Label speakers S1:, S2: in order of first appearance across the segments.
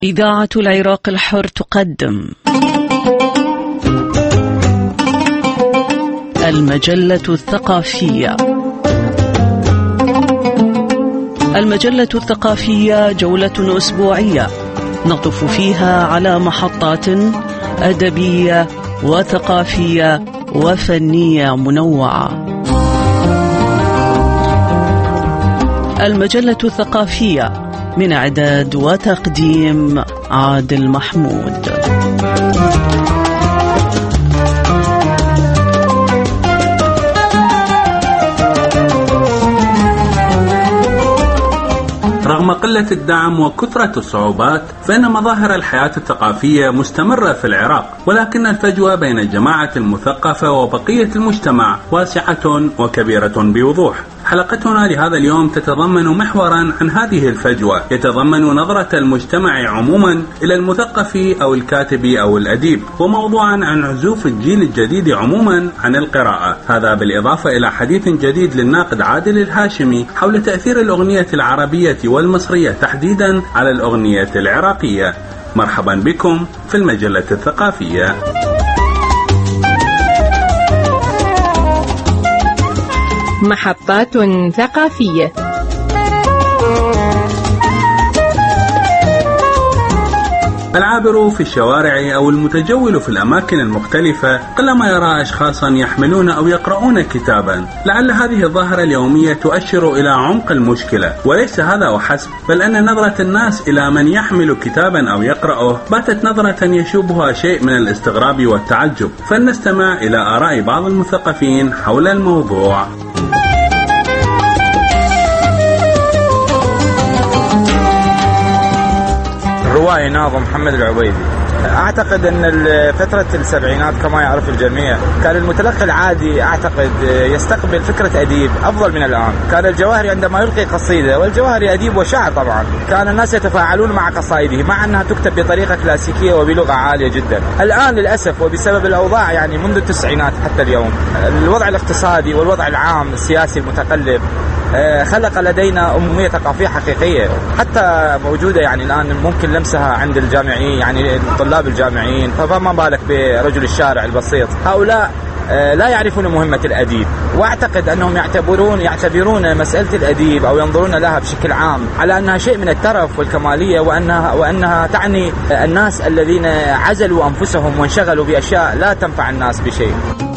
S1: إذاعة العراق الحر تقدم المجلة الثقافية. المجلة الثقافية جولة أسبوعية نقطف فيها على محطات أدبية وثقافية وفنية منوعة. المجلة الثقافية من إعداد وتقديم عادل محمود.
S2: رغم قلة الدعم وكثرة الصعوبات، فإن مظاهر الحياة الثقافية مستمرة في العراق، ولكن الفجوة بين الجماعة المثقفة وبقية المجتمع واسعة وكبيرة بوضوح. حلقتنا لهذا اليوم تتضمن محورا عن هذه الفجوة، يتضمن نظرة المجتمع عموما إلى المثقف أو الكاتب أو الأديب، وموضوعا عن عزوف الجيل الجديد عموما عن القراءة، هذا بالإضافة إلى حديث جديد للناقد عادل الهاشمي حول تأثير الأغنية العربية والمصرية تحديدا على الأغنية العراقية. مرحبا بكم في المجلة الثقافية.
S3: محطات ثقافية.
S2: العابر في الشوارع أو المتجول في الأماكن المختلفة قلما يرى أشخاصا يحملون أو يقرؤون كتابا. لعل هذه الظاهرة اليومية تؤشر إلى عمق المشكلة، وليس هذا وحسب، بل أن نظرة الناس إلى من يحمل كتابا أو يقرأه باتت نظرة يشوبها شيء من الاستغراب والتعجب. فلنستمع إلى آراء بعض المثقفين حول الموضوع.
S4: الروائي ناظم محمد العبيدي. أعتقد أن فترة السبعينات كما يعرف الجميع كان المتلقي العادي أعتقد يستقبل فكرة أديب أفضل من الآن. كان الجواهري عندما يلقي قصيدة، والجواهري أديب وشاعر طبعا، كان الناس يتفاعلون مع قصائده مع أنها تكتب بطريقة كلاسيكية وبلغة عالية جدا. الآن للأسف وبسبب الأوضاع يعني منذ التسعينات حتى اليوم، الوضع الاقتصادي والوضع العام السياسي المتقلب خلق لدينا أمومية ثقافية حقيقية حتى موجودة يعني الآن ممكن لمسها عند الجامعيين، يعني طلاب الجامعيين، فما بالك برجل الشارع البسيط. هؤلاء لا يعرفون مهمة الأديب، وأعتقد أنهم يعتبرون مسألة الأديب أو ينظرون لها بشكل عام على أنها شيء من الترف والكمالية، وأنها تعني الناس الذين عزلوا أنفسهم وانشغلوا بأشياء لا تنفع الناس بشيء.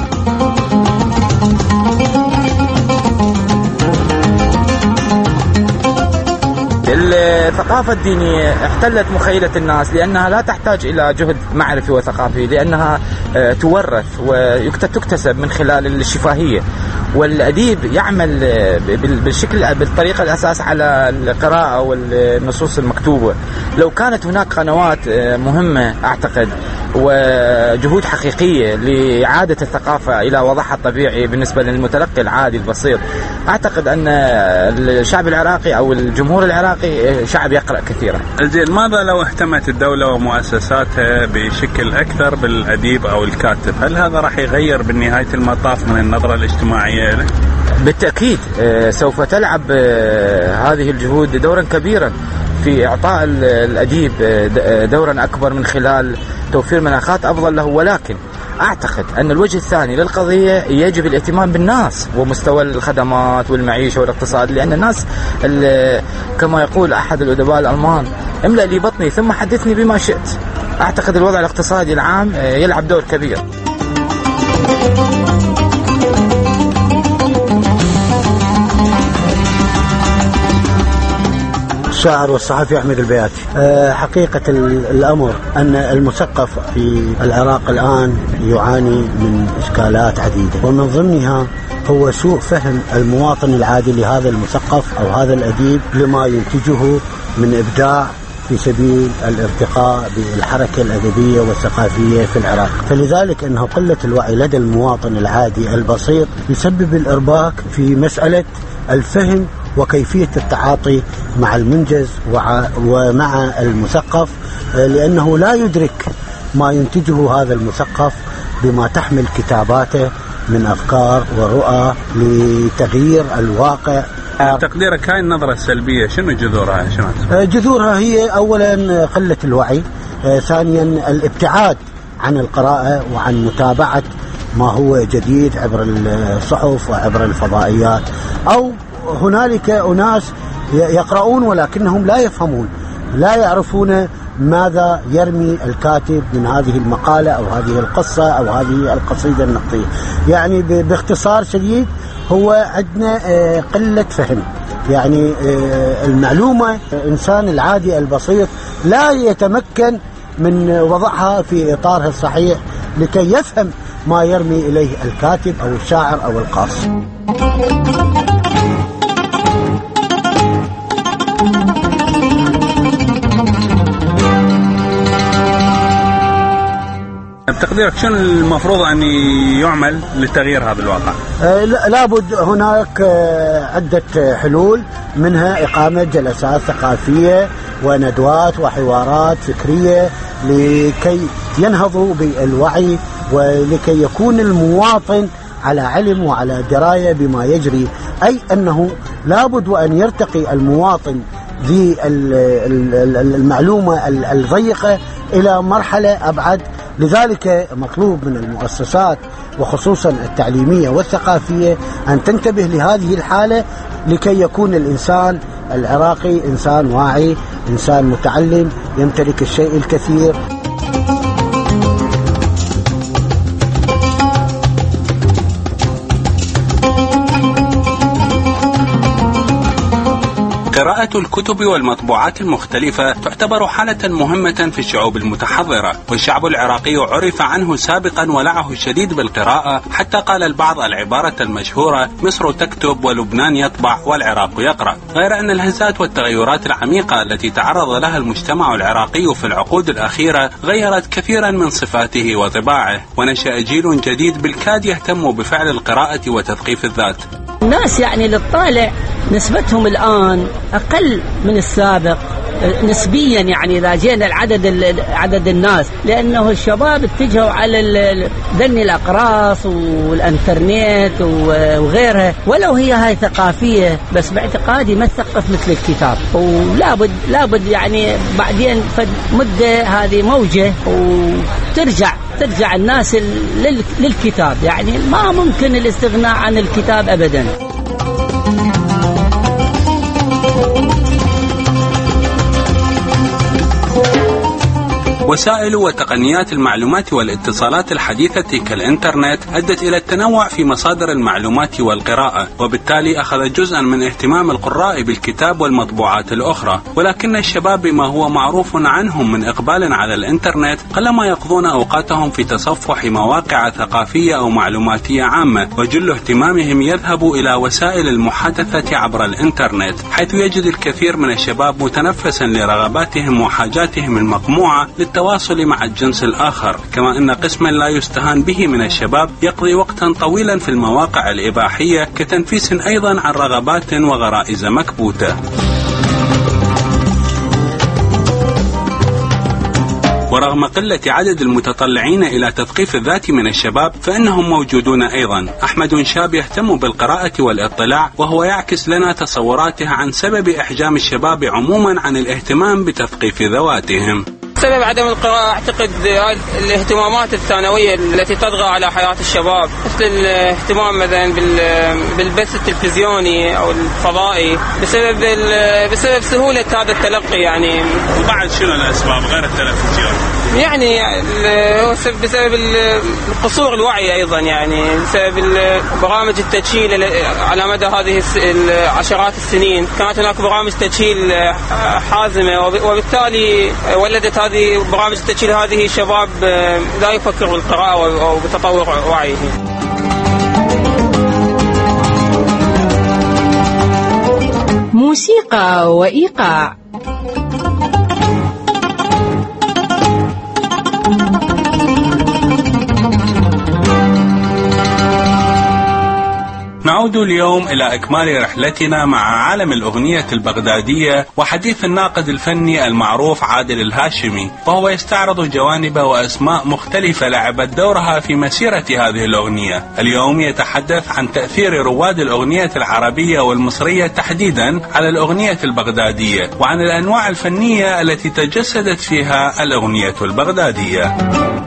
S4: الثقافة الدينية احتلت مخيلة الناس لأنها لا تحتاج إلى جهد معرفي وثقافي، لأنها تورث وتكتسب من خلال الشفاهية. والأديب يعمل بالطريقة الأساس على القراءة والنصوص المكتوبة. لو كانت هناك قنوات مهمة أعتقد وجهود حقيقية لإعادة الثقافة إلى وضعها الطبيعي بالنسبة للمتلقي العادي البسيط، أعتقد أن الشعب العراقي أو الجمهور العراقي شعب يقرأ كثيرا.
S2: زين، ماذا لو اهتمت الدولة ومؤسساتها بشكل أكثر بالأديب أو الكاتب؟ هل هذا راح يغير بالنهاية المطاف من النظرة الاجتماعية له؟
S4: بالتأكيد سوف تلعب هذه الجهود دورا كبيرا في إعطاء الأديب دورا أكبر من خلال توفير مناخات أفضل له. ولكن أعتقد أن الوجه الثاني للقضية يجب الاهتمام بالناس ومستوى الخدمات والمعيشة والاقتصاد، لأن الناس كما يقول أحد الأدباء الألمان: املأ لي بطني ثم حدثني بما شئت. أعتقد الوضع الاقتصادي العام يلعب دور كبير.
S5: الشاعر والصحفي أحمد البياتي. حقيقة الأمر أن المثقف في العراق الآن يعاني من إشكالات عديدة، ومن ضمنها هو سوء فهم المواطن العادي لهذا المثقف أو هذا الأديب لما ينتجه من إبداع في سبيل الارتقاء بالحركة الأدبية والثقافية في العراق. فلذلك أنه قلة الوعي لدى المواطن العادي البسيط يسبب الإرباك في مسألة الفهم وكيفية التعاطي مع المنجز ومع المثقف، لأنه لا يدرك ما ينتجه هذا المثقف بما تحمل كتاباته من أفكار ورؤى لتغيير الواقع.
S2: تقديرك هاي النظرة السلبية شنو جذورها؟
S5: جذورها هي أولا قلة الوعي، ثانيا الابتعاد عن القراءة وعن متابعة ما هو جديد عبر الصحف وعبر الفضائيات، أو هنالك أناس يقرؤون ولكنهم لا يفهمون، لا يعرفون ماذا يرمي الكاتب من هذه المقالة أو هذه القصة أو هذه القصيدة النقدية. يعني باختصار شديد هو عندنا قلة فهم. يعني المعلومة الإنسان العادي البسيط لا يتمكن من وضعها في إطارها الصحيح لكي يفهم ما يرمي إليه الكاتب أو الشاعر أو القاص.
S2: بتقديرك شنو المفروض أن يعمل لتغيير هذا الواقع؟
S5: لابد هناك عدة حلول، منها إقامة جلسات ثقافية وندوات وحوارات فكرية لكي ينهضوا بالوعي ولكي يكون المواطن على علم وعلى دراية بما يجري، أي أنه لابد وأن يرتقي المواطن ذي المعلومة الضيقة إلى مرحلة أبعد. لذلك مطلوب من المؤسسات وخصوصا التعليمية والثقافية أن تنتبه لهذه الحالة لكي يكون الإنسان العراقي إنسان واعي، إنسان متعلم، يمتلك الشيء الكثير.
S2: قراءة الكتب والمطبوعات المختلفة تعتبر حالة مهمة في الشعوب المتحضرة، والشعب العراقي عرف عنه سابقا ولعه الشديد بالقراءة، حتى قال البعض العبارة المشهورة: مصر تكتب ولبنان يطبع والعراق يقرأ. غير أن الهزات والتغيرات العميقة التي تعرض لها المجتمع العراقي في العقود الأخيرة غيرت كثيرا من صفاته وطباعه، ونشأ جيل جديد بالكاد يهتم بفعل القراءة وتثقيف الذات.
S6: الناس يعني للطالع نسبتهم الآن أقل من السابق نسبيا، يعني إذا جينا عدد الناس، لأنه الشباب اتجهوا على ذني الأقراص والإنترنت وغيرها، ولو هي هاي ثقافية بس باعتقادي ما تثقف مثل الكتاب. ولابد يعني بعدين مدة هذه موجة وترجع الناس للكتاب، يعني ما ممكن الاستغناء عن الكتاب أبدا.
S2: وسائل وتقنيات المعلومات والاتصالات الحديثة كالإنترنت أدت إلى التنوع في مصادر المعلومات والقراءة، وبالتالي أخذ جزءا من اهتمام القراء بالكتاب والمطبوعات الأخرى. ولكن الشباب بما هو معروف عنهم من إقبال على الإنترنت قلما يقضون أوقاتهم في تصفح مواقع ثقافية أو معلوماتية عامة، وجل اهتمامهم يذهب إلى وسائل المحادثة عبر الإنترنت، حيث يجد الكثير من الشباب متنفسا لرغباتهم وحاجاتهم المقموعة للتواصل مع الجنس الآخر. كما أن قسما لا يستهان به من الشباب يقضي وقتا طويلا في المواقع الإباحية كتنفيس أيضا عن رغبات وغرائز مكبوتة. ورغم قلة عدد المتطلعين إلى تثقيف الذات من الشباب فإنهم موجودون أيضا. أحمد شاب يهتم بالقراءة والاطلاع، وهو يعكس لنا تصوراته عن سبب إحجام الشباب عموما عن الاهتمام بتثقيف ذواتهم.
S7: سبب عدم القراءة أعتقد الاهتمامات الثانوية التي تطغى على حياة الشباب، مثل الاهتمام مثلا بالبث التلفزيوني أو الفضائي بسبب سهولة هذا التلقي. يعني
S2: وبعد شنو الأسباب غير التلفزيون؟
S7: يعني بسبب قصور الوعي أيضا، يعني بسبب برامج التجهيل على مدى هذه عشرات السنين كانت هناك برامج تجهيل حازمة، وبالتالي ولدت هذه برامج التجهيل هذه شباب لا يفكر بالقراءة أو بتطور وعيه.
S3: موسيقى وإيقاع.
S2: نعود نعود اليوم إلى إكمال رحلتنا مع عالم الأغنية البغدادية وحديث الناقد الفني المعروف عادل الهاشمي، وهو يستعرض جوانب وأسماء مختلفة لعبت دورها في مسيرة هذه الأغنية. اليوم يتحدث عن تأثير رواد الأغنية العربية والمصرية تحديدا على الأغنية البغدادية، وعن الأنواع الفنية التي تجسدت فيها الأغنية البغدادية.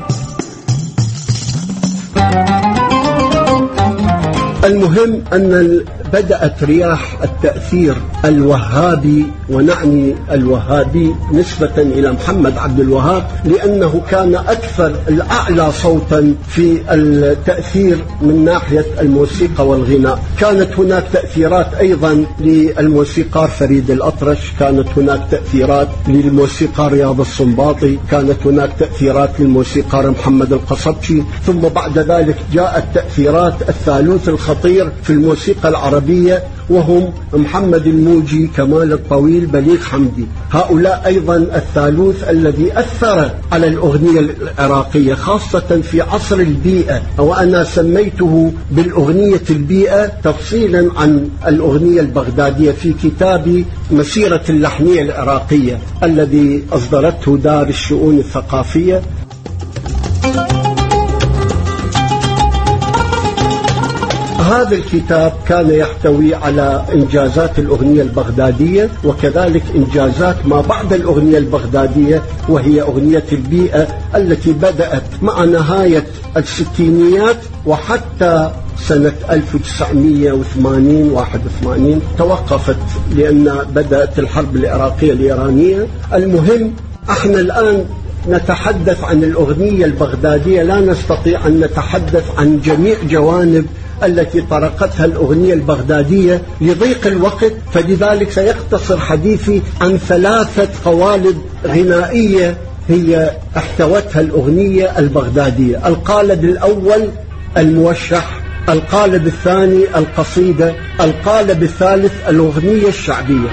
S8: المهم أن بدأت رياح التأثير الوهابي، ونعني الوهابي نسبة إلى محمد عبد الوهاب لأنه كان أكثر الأعلى صوتا في التأثير من ناحية الموسيقى والغناء. كانت هناك تأثيرات أيضا للموسيقار فريد الأطرش، كانت هناك تأثيرات للموسيقار رياض السنباطي، كانت هناك تأثيرات للموسيقار محمد القصبشي، ثم بعد ذلك جاءت تأثيرات الثالوث الخطير في الموسيقى العربية وهم محمد الموجي، كمال الطويل، بليغ حمدي. هؤلاء أيضا الثالوث الذي أثر على الأغنية العراقية خاصة في عصر البيئة، وأنا سميته بالأغنية البيئة تفصيلا عن الأغنية البغدادية في كتابي مسيرة اللحنية العراقية الذي أصدرته دار الشؤون الثقافية. هذا الكتاب كان يحتوي على إنجازات الأغنية البغدادية وكذلك إنجازات ما بعد الأغنية البغدادية، وهي أغنية البيئة التي بدأت مع نهاية الستينيات وحتى سنة 1981 توقفت لأن بدأت الحرب العراقية الإيرانية. المهم احنا الآن نتحدث عن الأغنية البغدادية، لا نستطيع أن نتحدث عن جميع جوانب التي طرقتها الأغنية البغدادية لضيق الوقت، فلذلك سيقتصر حديثي عن 3 قوالب غنائية هي احتوتها الأغنية البغدادية. القالب الأول الموشح، القالب الثاني القصيدة، القالب الثالث الأغنية الشعبية.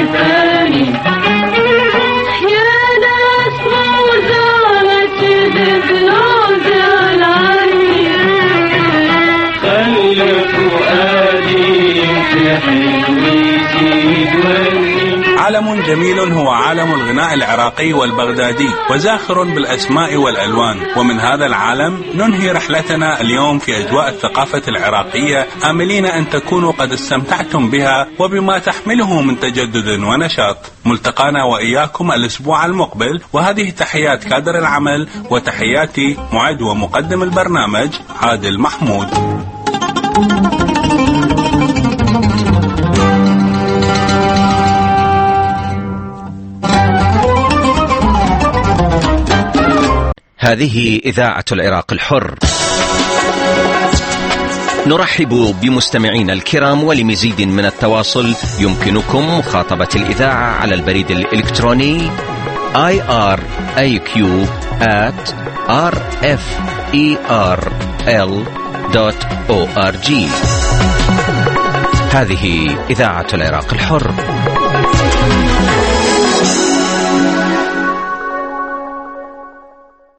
S9: Yeah.
S2: عالم جميل هو عالم الغناء العراقي والبغدادي، وزاخر بالأسماء والألوان. ومن هذا العالم ننهي رحلتنا اليوم في أجواء الثقافة العراقية، آملين أن تكونوا قد استمتعتم بها وبما تحمله من تجدد ونشاط. ملتقانا وإياكم الأسبوع المقبل، وهذه تحيات كادر العمل وتحياتي معد ومقدم البرنامج عادل محمود.
S9: هذه إذاعة العراق الحر. نرحب بمستمعينا الكرام، ولمزيد من التواصل يمكنكم مخاطبة الإذاعة على البريد الإلكتروني iraq@rferl.org. هذه إذاعة العراق الحر.